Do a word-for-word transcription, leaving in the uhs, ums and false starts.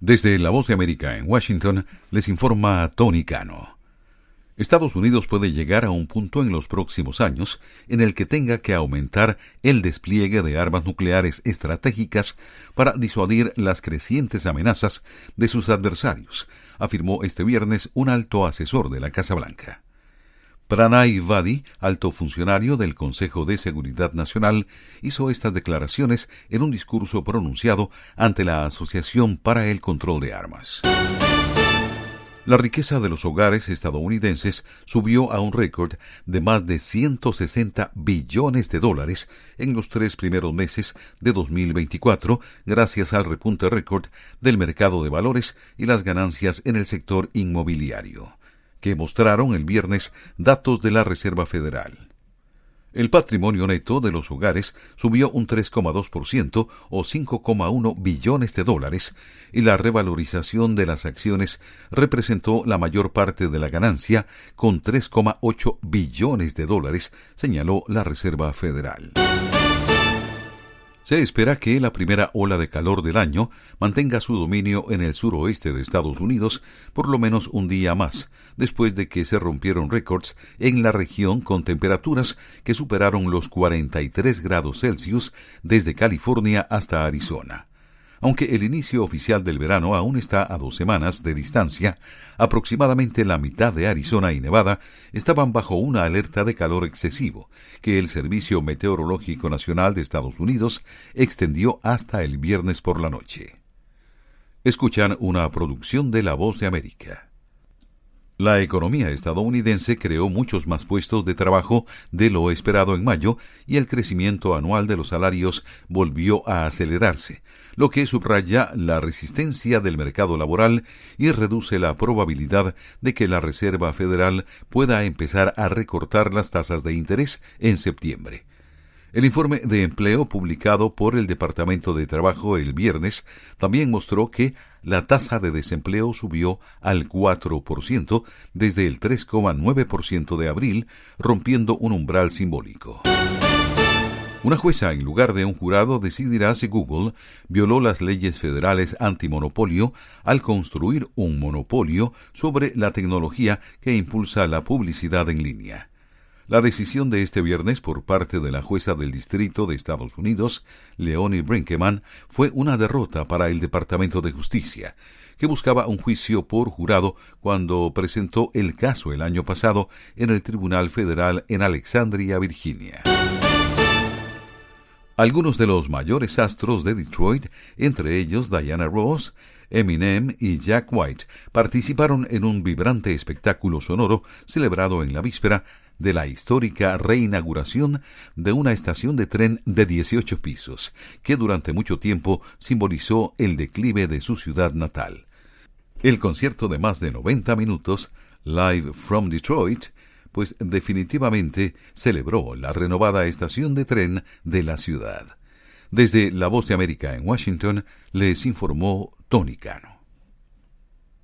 Desde La Voz de América en Washington, les informa Tony Cano. Estados Unidos puede llegar a un punto en los próximos años en el que tenga que aumentar el despliegue de armas nucleares estratégicas para disuadir las crecientes amenazas de sus adversarios, afirmó este viernes un alto asesor de la Casa Blanca. Pranay Vadi, alto funcionario del Consejo de Seguridad Nacional, hizo estas declaraciones en un discurso pronunciado ante la Asociación para el Control de Armas. La riqueza de los hogares estadounidenses subió a un récord de más de ciento sesenta billones de dólares en los tres primeros meses de dos mil veinticuatro, gracias al repunte récord del mercado de valores y las ganancias en el sector inmobiliario, que mostraron el viernes datos de la Reserva Federal. El patrimonio neto de los hogares subió un tres coma dos por ciento o cinco coma uno billones de dólares y la revalorización de las acciones representó la mayor parte de la ganancia con tres coma ocho billones de dólares, señaló la Reserva Federal. Se espera que la primera ola de calor del año mantenga su dominio en el suroeste de Estados Unidos por lo menos un día más, después de que se rompieron récords en la región con temperaturas que superaron los cuarenta y tres grados Celsius desde California hasta Arizona. Aunque el inicio oficial del verano aún está a dos semanas de distancia, aproximadamente la mitad de Arizona y Nevada estaban bajo una alerta de calor excesivo, que el Servicio Meteorológico Nacional de Estados Unidos extendió hasta el viernes por la noche. Escuchan una producción de La Voz de América. La economía estadounidense creó muchos más puestos de trabajo de lo esperado en mayo y el crecimiento anual de los salarios volvió a acelerarse, lo que subraya la resistencia del mercado laboral y reduce la probabilidad de que la Reserva Federal pueda empezar a recortar las tasas de interés en septiembre. El informe de empleo publicado por el Departamento de Trabajo el viernes también mostró que la tasa de desempleo subió al cuatro por ciento desde el tres coma nueve por ciento de abril, rompiendo un umbral simbólico. Una jueza en lugar de un jurado decidirá si Google violó las leyes federales antimonopolio al construir un monopolio sobre la tecnología que impulsa la publicidad en línea. La decisión de este viernes por parte de la jueza del Distrito de Estados Unidos, Leonie Brinkman, fue una derrota para el Departamento de Justicia, que buscaba un juicio por jurado cuando presentó el caso el año pasado en el Tribunal Federal en Alexandria, Virginia. Algunos de los mayores astros de Detroit, entre ellos Diana Ross, Eminem y Jack White, participaron en un vibrante espectáculo sonoro celebrado en la víspera de la histórica reinauguración de una estación de tren de dieciocho pisos, que durante mucho tiempo simbolizó el declive de su ciudad natal. El concierto de más de noventa minutos, Live from Detroit, pues definitivamente celebró la renovada estación de tren de la ciudad. Desde La Voz de América en Washington, les informó Tony Cano.